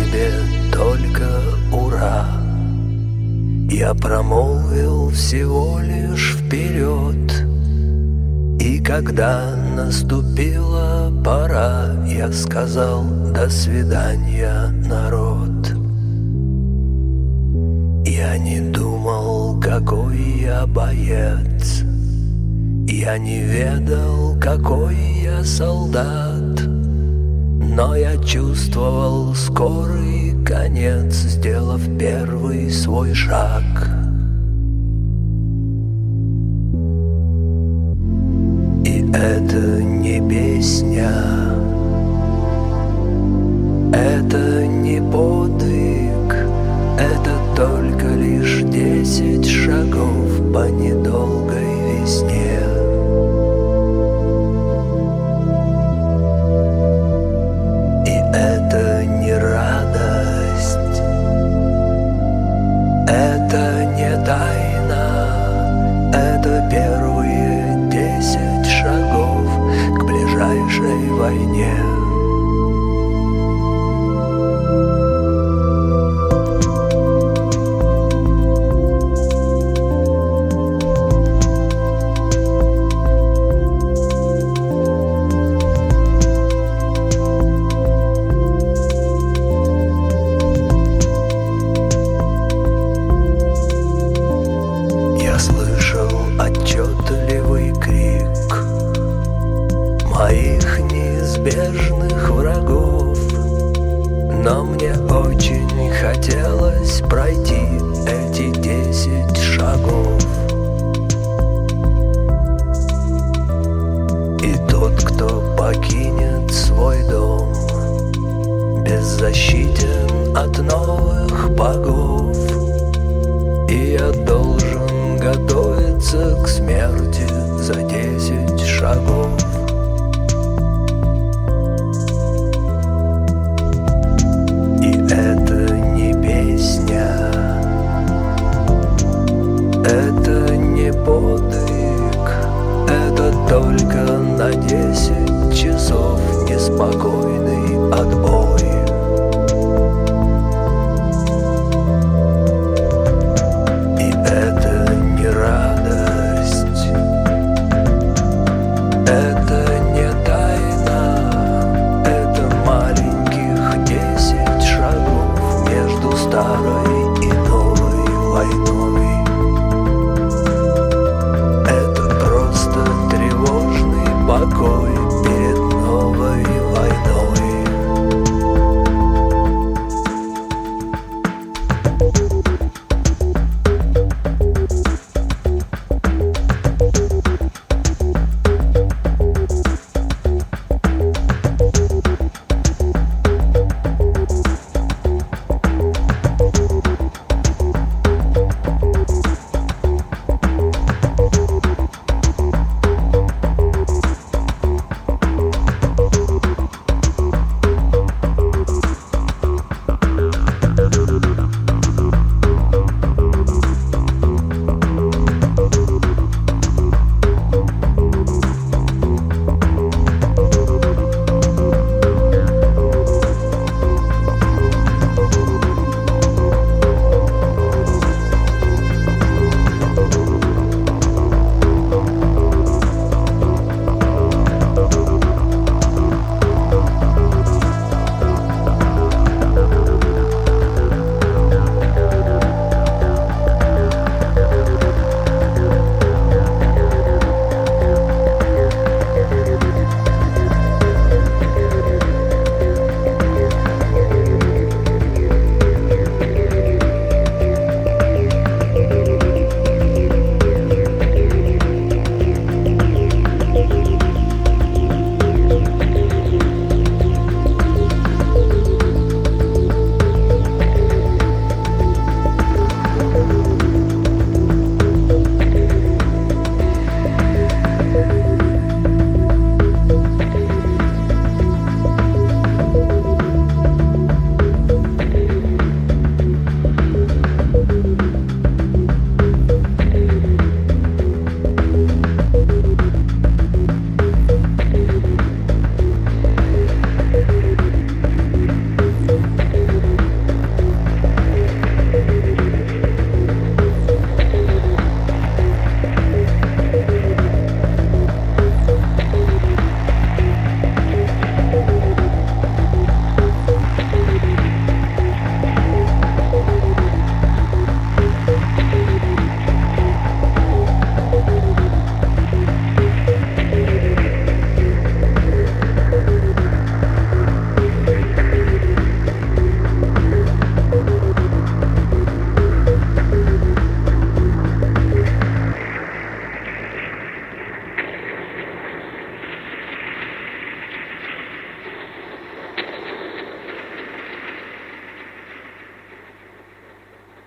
себе только «Ура!». Я промолвил всего лишь «Вперед!». И когда наступила пора, я сказал «До свидания, народ!». Я не думал, какой я боец, я не ведал, какой я солдат, но я чувствовал скорый конец, сделав первый свой шаг. И это не песня, это не подвиг, это только лишь 10 шагов по недолгой весне. И это не радость, это не тайна, это первые 10 шагов к ближайшей войне. Отчетливый крик моих неизбежных врагов, но мне очень хотелось пройти эти 10 шагов. И тот, кто покинет свой дом, беззащитен от новых богов, и я должен готовиться к смерти за 10 шагов. И это не песня, это не подвиг, это только на 10 часов неспокойный отбой. Это не тайна, это маленьких 10 шагов между старой и новой войной. Это просто тревожный покой.